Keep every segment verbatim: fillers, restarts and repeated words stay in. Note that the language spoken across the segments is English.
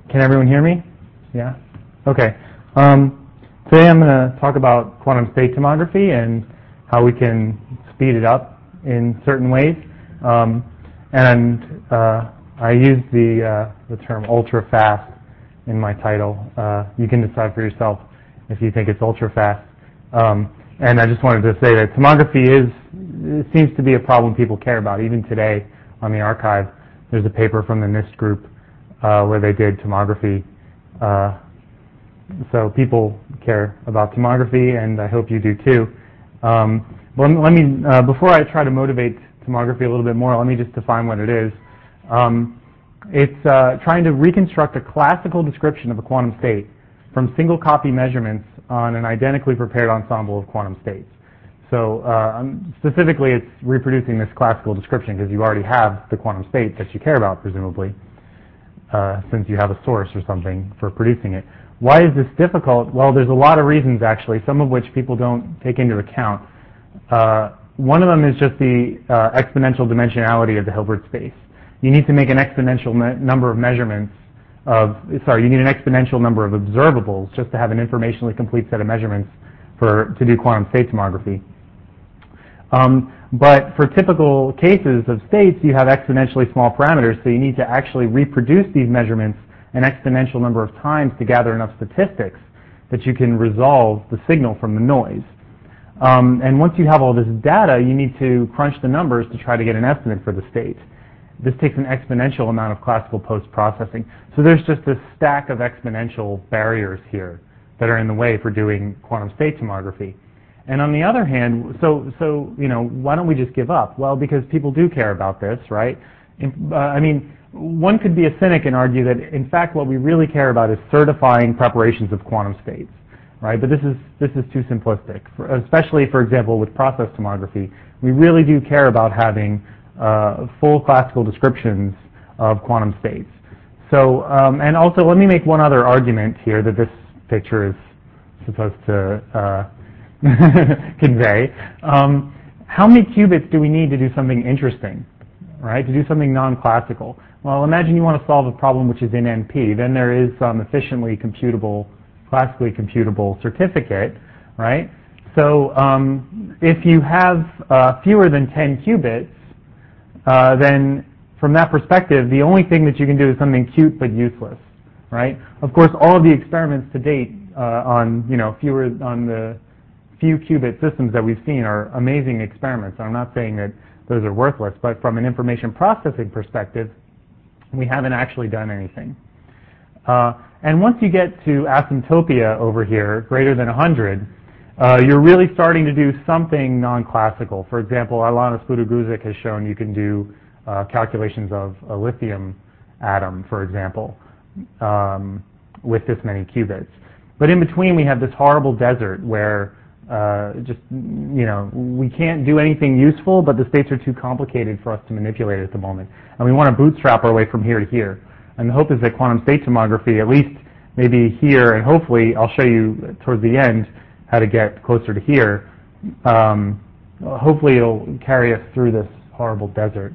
Can everyone hear me? Yeah? Okay. Um, today I'm going to talk about quantum state tomography and how we can speed it up in certain ways. Um, and uh, I use the, uh, the term ultra-fast in my title. Uh, you can decide for yourself if you think it's ultra-fast. Um, and I just wanted to say that tomography is, it seems to be a problem people care about. Even today on the archive, there's a paper from the NIST group uh, where they did tomography. Uh, so people care about tomography, and I hope you do too. Um, but let me, uh, before I try to motivate tomography a little bit more, let me just define what it is. Um, it's uh, trying to reconstruct a classical description of a quantum state from single copy measurements on an identically prepared ensemble of quantum states. So uh, specifically, it's reproducing this classical description because you already have the quantum state that you care about, presumably, uh, since you have a source or something for producing it. Why is this difficult? Well, there's a lot of reasons, actually, some of which people don't take into account. Uh, one of them is just the uh, exponential dimensionality of the Hilbert space. You need to make an exponential number of measurements of, sorry, you need an exponential number of observables just to have an informationally complete set of measurements for to do quantum state tomography. Um, but for typical cases of states, you have exponentially small parameters, so you need to actually reproduce these measurements an exponential number of times to gather enough statistics that you can resolve the signal from the noise. Um, and once you have all this data, you need to crunch the numbers to try to get an estimate for the state. This takes an exponential amount of classical post-processing. So there's just this stack of exponential barriers here that are in the way for doing quantum state tomography. And on the other hand, so, so you know, why don't we just give up? Well, because people do care about this, right? Uh, I mean, one could be a cynic and argue that, in fact, what we really care about is certifying preparations of quantum states, right? But this is, this is too simplistic, for, especially, for example, with process tomography. We really do care about having uh, full classical descriptions of quantum states. So, um, and also, let me make one other argument here that this picture is supposed to uh, convey. Um, how many qubits do we need to do something interesting, right? To do something non-classical? Well, imagine you want to solve a problem which is in N P. Then there is some efficiently computable, classically computable certificate, right? So um, if you have uh, fewer than ten qubits, uh, then from that perspective, the only thing that you can do is something cute but useless, right? Of course, all of the experiments to date uh, on, you know, fewer on the few qubit systems that we've seen are amazing experiments. I'm not saying that those are worthless, but from an information processing perspective, we haven't actually done anything. Uh, and once you get to asymptopia over here, greater than one hundred, uh, you're really starting to do something non-classical. For example, Alana Spudoguzik has shown you can do uh, calculations of a lithium atom, for example, um, with this many qubits. But in between, we have this horrible desert where Uh, just, you know, we can't do anything useful, but the states are too complicated for us to manipulate at the moment. And we want to bootstrap our way from here to here. And the hope is that quantum state tomography, at least maybe here, and hopefully I'll show you towards the end how to get closer to here. Um, hopefully it'll carry us through this horrible desert.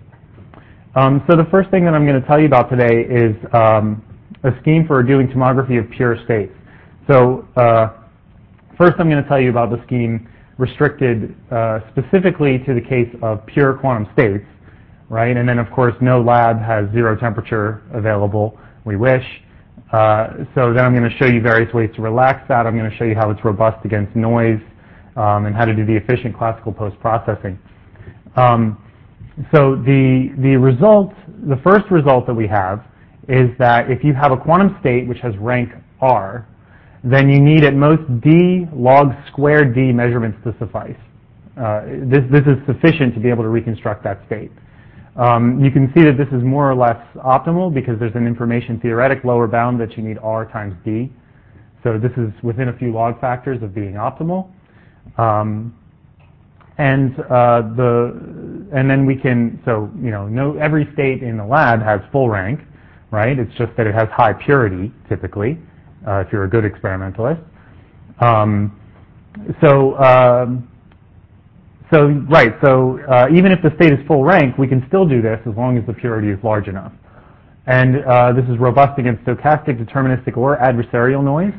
Um, so the first thing that I'm going to tell you about today is um, a scheme for doing tomography of pure states. So uh, First, I'm going to tell you about the scheme restricted uh, specifically to the case of pure quantum states, right? And then, of course, no lab has zero temperature available. We wish. Uh, so then I'm going to show you various ways to relax that. I'm going to show you how it's robust against noise um, and how to do the efficient classical post-processing. Um, so the, the result, the first result that we have is that if you have a quantum state which has rank R, then you need at most d log squared d measurements to suffice. Uh, this, this is sufficient to be able to reconstruct that state. Um, you can see that this is more or less optimal because there's an information theoretic lower bound that you need r times d. So this is within a few log factors of being optimal. Um, and uh, the and then we can, so you know, no, every state in the lab has full rank, right? It's just that it has high purity typically. Uh, if you're a good experimentalist. Um, so, um, so right, so uh, even if the state is full rank, we can still do this as long as the purity is large enough. And uh, this is robust against stochastic, deterministic, or adversarial noise.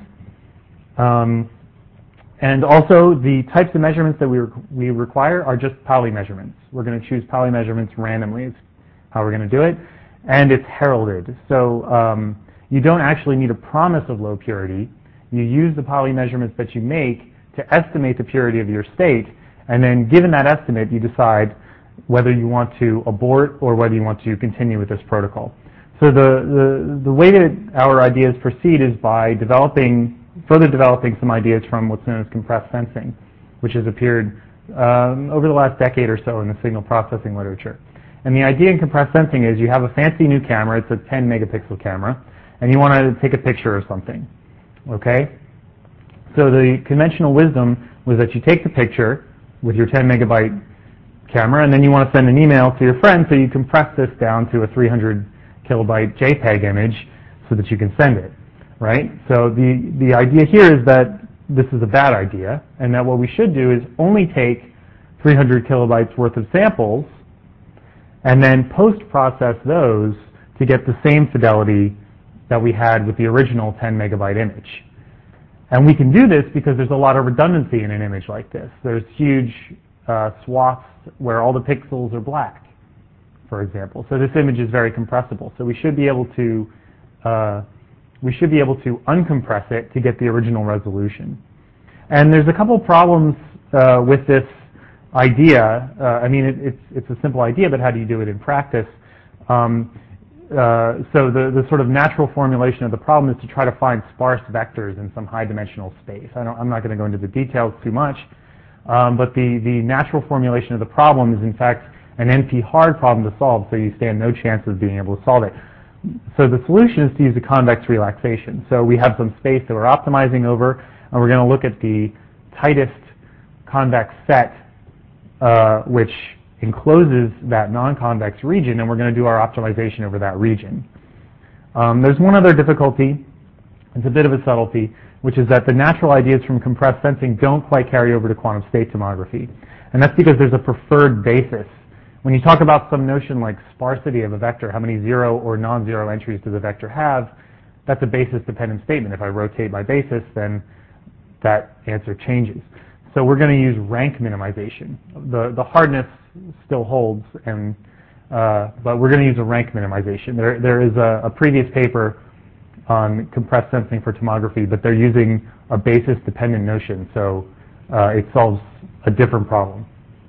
Um, and also, the types of measurements that we, re we require are just Pauli measurements. We're going to choose Pauli measurements randomly is how we're going to do it. And it's heralded. So um, you don't actually need a promise of low purity. You use the Pauli measurements that you make to estimate the purity of your state. And then given that estimate, you decide whether you want to abort or whether you want to continue with this protocol. So the, the, the way that our ideas proceed is by developing, further developing some ideas from what's known as compressed sensing, which has appeared um, over the last decade or so in the signal processing literature. And the idea in compressed sensing is you have a fancy new camera, it's a ten megapixel camera, and you want to take a picture of something, okay? So the conventional wisdom was that you take the picture with your ten megabyte camera, and then you want to send an email to your friend, so you compress this down to a three hundred kilobyte JPEG image so that you can send it, right? So the, the idea here is that this is a bad idea, and that what we should do is only take three hundred kilobytes worth of samples and then post-process those to get the same fidelity that we had with the original ten megabyte image. And we can do this because there's a lot of redundancy in an image like this. There's huge uh, swaths where all the pixels are black, for example. So this image is very compressible. So we should be able to uh, we should be able to uncompress it to get the original resolution. And there's a couple problems uh, with this idea. Uh, I mean, it, it's it's a simple idea, but how do you do it in practice? Um, uh, so the the sort of natural formulation of the problem is to try to find sparse vectors in some high-dimensional space. I don't, I'm not going to go into the details too much, um, but the the natural formulation of the problem is in fact an N P hard problem to solve, so you stand no chance of being able to solve it. So the solution is to use a convex relaxation. So we have some space that we're optimizing over, and we're going to look at the tightest convex set, uh, which encloses that non-convex region, and we're going to do our optimization over that region. Um, there's one other difficulty. It's a bit of a subtlety, which is that the natural ideas from compressed sensing don't quite carry over to quantum state tomography. And that's because there's a preferred basis. When you talk about some notion like sparsity of a vector, how many zero or non-zero entries does a vector have, that's a basis-dependent statement. If I rotate my basis, then that answer changes. So we're going to use rank minimization. The, the hardness still holds, and, uh, but we're going to use a rank minimization. There, there is a, a previous paper on compressed sensing for tomography, but they're using a basis-dependent notion, so uh, it solves a different problem.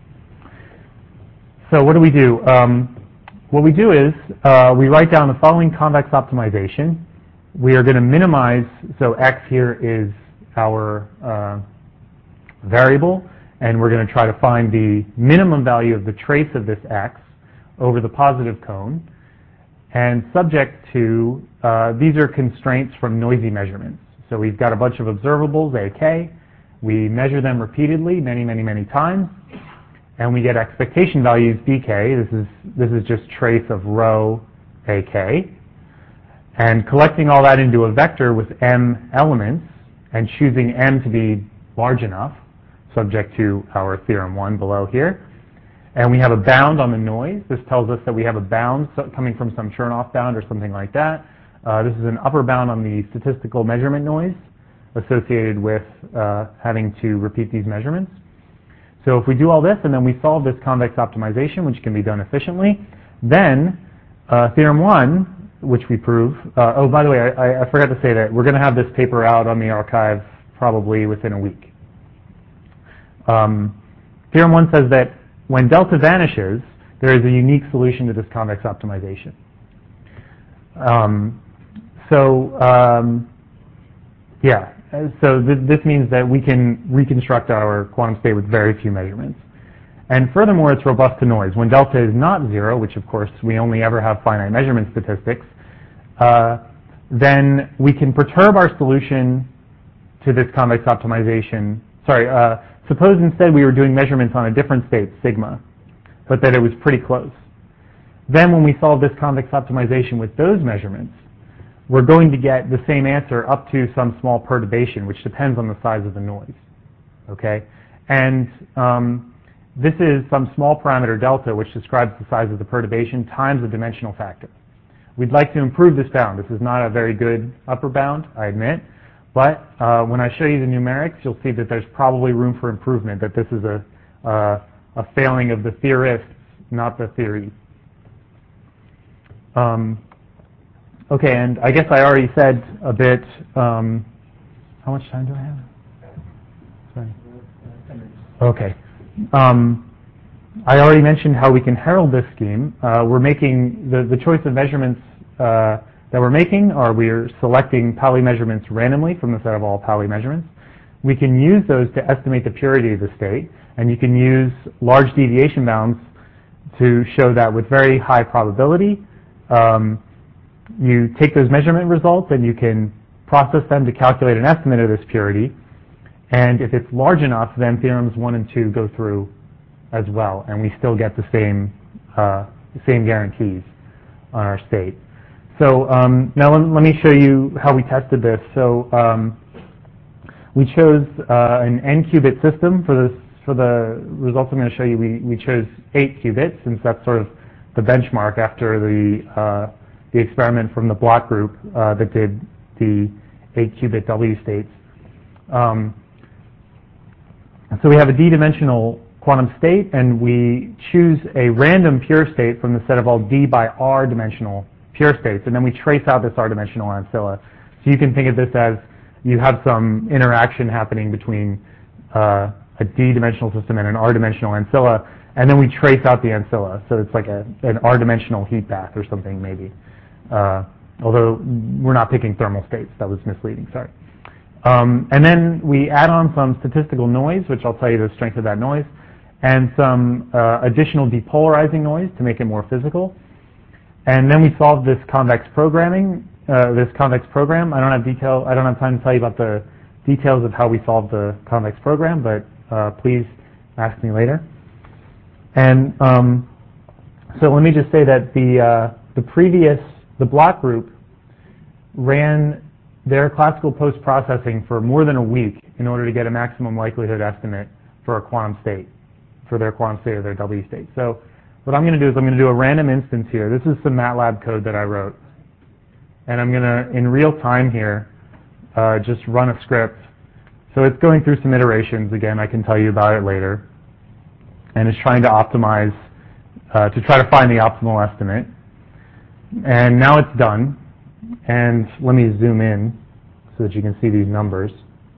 So what do we do? Um, what we do is uh, we write down the following convex optimization. We are going to minimize, so x here is our uh, variable, and we're going to try to find the minimum value of the trace of this x over the positive cone, and subject to, uh, these are constraints from noisy measurements. So we've got a bunch of observables, A K. We measure them repeatedly, many, many, many times, and we get expectation values, B K. This is, this is just trace of rho A K. And collecting all that into a vector with m elements, and choosing m to be large enough, subject to our theorem one below here. And we have a bound on the noise. This tells us that we have a bound coming from some Chernoff bound or something like that. Uh, this is an upper bound on the statistical measurement noise associated with uh, having to repeat these measurements. So if we do all this and then we solve this convex optimization, which can be done efficiently, then uh, theorem one, which we prove, uh, oh, by the way, I, I forgot to say that we're going to have this paper out on the archive probably within a week. Um, theorem one says that when delta vanishes, there is a unique solution to this convex optimization. Um, so, um, yeah, so th this means that we can reconstruct our quantum state with very few measurements. And furthermore, it's robust to noise. When delta is not zero, which of course we only ever have finite measurement statistics, uh, then we can perturb our solution to this convex optimization. Sorry, uh, suppose instead we were doing measurements on a different state, sigma, but that it was pretty close. Then when we solve this convex optimization with those measurements, we're going to get the same answer up to some small perturbation, which depends on the size of the noise. Okay? And um, this is some small parameter delta, which describes the size of the perturbation times the dimensional factor. We'd like to improve this bound. This is not a very good upper bound, I admit, but uh, when I show you the numerics, you'll see that there's probably room for improvement, that this is a, uh, a failing of the theorists, not the theory. Um, okay, and I guess I already said a bit, um, how much time do I have? Sorry. Okay. Um, I already mentioned how we can herald this scheme. Uh, we're making, the, the choice of measurements uh, that we're making are we're selecting Pauli measurements randomly from the set of all Pauli measurements. We can use those to estimate the purity of the state, and you can use large deviation bounds to show that with very high probability, um, you take those measurement results and you can process them to calculate an estimate of this purity. And if it's large enough, then theorems one and two go through as well, and we still get the same uh, same guarantees on our state. So um, now let, let me show you how we tested this. So um, we chose uh, an n-qubit system for this. For the results I'm going to show you, we, we chose eight qubits, since that's sort of the benchmark after the uh, the experiment from the Block group uh, that did the eight qubit W states. Um, so we have a d-dimensional quantum state, and we choose a random pure state from the set of all d by r dimensional pure states, and then we trace out this r-dimensional ancilla. So you can think of this as you have some interaction happening between uh, a d-dimensional system and an r-dimensional ancilla, and then we trace out the ancilla. So it's like a, an r-dimensional heat bath or something, maybe. Uh, although we're not picking thermal states. That was misleading, sorry. Um, and then we add on some statistical noise, which I'll tell you the strength of that noise, and some uh, additional depolarizing noise to make it more physical. And then we solve this convex programming, uh, this convex program. I don't have detail. I don't have time to tell you about the details of how we solve the convex program, but uh, please ask me later. And um, so let me just say that the uh, the previous the Block group ran their classical post-processing for more than a week in order to get a maximum likelihood estimate for a quantum state, for their quantum state or their W state. So what I'm going to do is I'm going to do a random instance here. This is some MATLAB code that I wrote. And I'm going to, in real time here, uh, just run a script. So it's going through some iterations. Again, I can tell you about it later. And it's trying to optimize, uh, to try to find the optimal estimate. And now it's done. And let me zoom in so that you can see these numbers.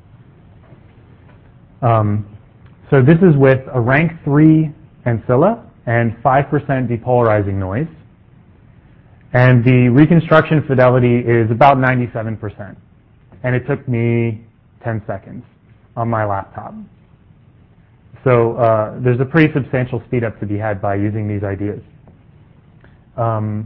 Um, so this is with a rank three ancilla and five percent depolarizing noise. And the reconstruction fidelity is about ninety-seven percent. And it took me ten seconds on my laptop. So uh, there's a pretty substantial speed up to be had by using these ideas. Um,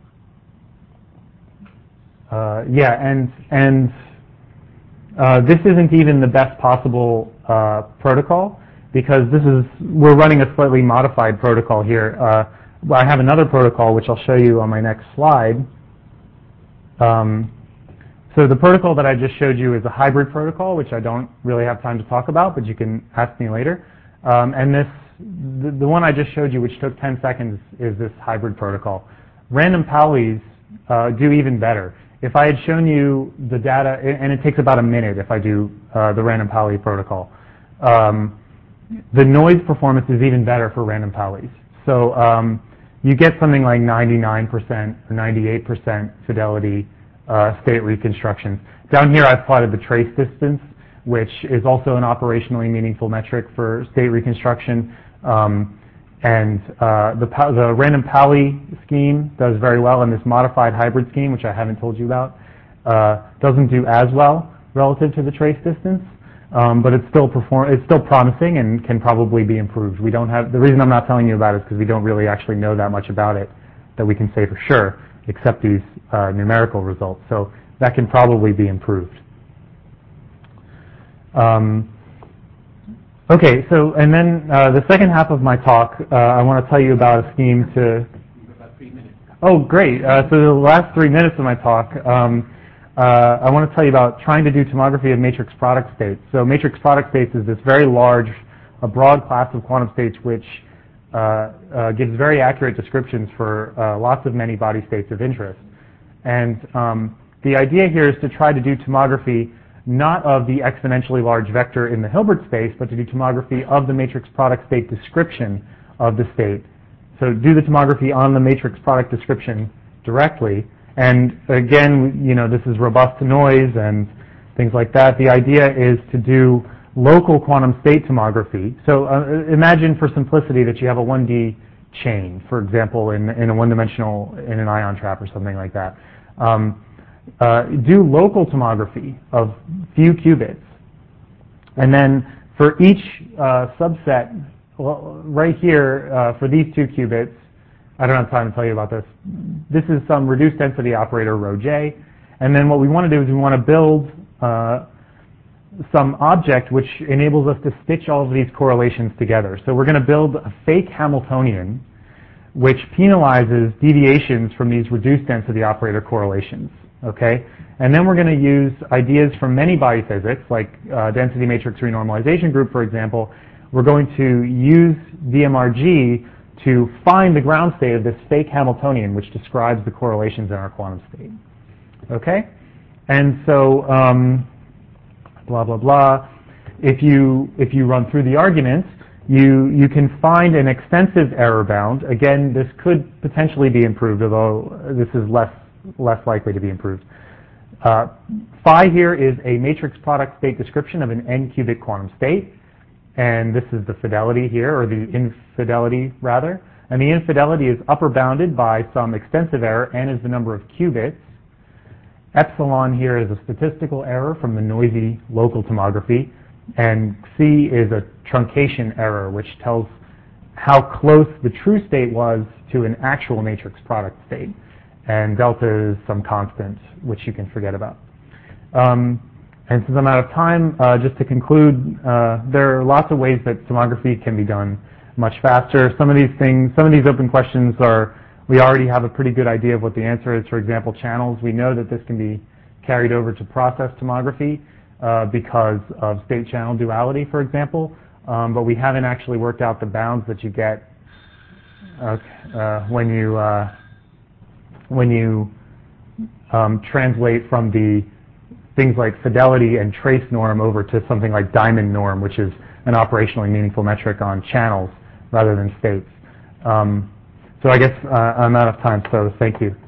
uh, yeah, and, and uh, this isn't even the best possible uh, protocol, because this is, we're running a slightly modified protocol here. Uh, I have another protocol which I'll show you on my next slide. Um, so the protocol that I just showed you is a hybrid protocol, which I don't really have time to talk about, but you can ask me later. Um, and this, the, the one I just showed you, which took ten seconds, is this hybrid protocol. Random Paulis uh, do even better. If I had shown you the data, and it takes about a minute if I do uh, the Random Pauli protocol, um, the noise performance is even better for Random Paulis. So um, you get something like ninety-nine percent or ninety-eight percent fidelity uh, state reconstructions. Down here I've plotted the trace distance, which is also an operationally meaningful metric for state reconstruction. Um, and uh, the, the Random Pauli scheme does very well, and this modified hybrid scheme, which I haven't told you about, uh, doesn't do as well relative to the trace distance. Um, but it's still perform it's still promising and can probably be improved. We don't have, the reason I'm not telling you about it is because we don't really actually know that much about it that we can say for sure, except these uh, numerical results. So that can probably be improved. Um, okay, so and then uh, the second half of my talk, uh, I want to tell you about a scheme to. About three minutes. Oh, great! Uh, so the last three minutes of my talk. Um, Uh, I want to tell you about trying to do tomography of matrix product states. So matrix product states is this very large, a broad class of quantum states which uh, uh, gives very accurate descriptions for uh, lots of many body states of interest. And um, the idea here is to try to do tomography not of the exponentially large vector in the Hilbert space, but to do tomography of the matrix product state description of the state. So do the tomography on the matrix product description directly. And again, you know, this is robust to noise and things like that. The idea is to do local quantum state tomography. So uh, imagine for simplicity that you have a one D chain, for example, in, in a one-dimensional, in an ion trap or something like that. Um, uh, do local tomography of few qubits. And then for each uh, subset, well, right here, uh, for these two qubits, I don't have time to tell you about this. This is some reduced density operator, rho j. And then what we want to do is we want to build uh, some object which enables us to stitch all of these correlations together. So we're going to build a fake Hamiltonian which penalizes deviations from these reduced density operator correlations. Okay? And then we're going to use ideas from many body physics, like uh, density matrix renormalization group, for example. We're going to use D M R G to find the ground state of this fake Hamiltonian, which describes the correlations in our quantum state. Okay? And so, um, blah, blah, blah. If you, if you run through the arguments, you, you can find an extensive error bound. Again, this could potentially be improved, although this is less, less likely to be improved. Uh, phi here is a matrix product state description of an n-qubit quantum state. And this is the fidelity here, or the infidelity, rather. And the infidelity is upper bounded by some extensive error. N is the number of qubits. Epsilon here is a statistical error from the noisy local tomography. And C is a truncation error, which tells how close the true state was to an actual matrix product state. And delta is some constant, which you can forget about. Um, and since I'm out of time, uh, just to conclude, uh, there are lots of ways that tomography can be done much faster. Some of these things, some of these open questions are, we already have a pretty good idea of what the answer is. For example, channels, we know that this can be carried over to process tomography uh, because of state channel duality, for example. Um, but we haven't actually worked out the bounds that you get uh, uh, when you uh, when you um, translate from the things like fidelity and trace norm over to something like diamond norm, which is an operationally meaningful metric on channels rather than states. Um, so I guess uh, I'm out of time, so thank you.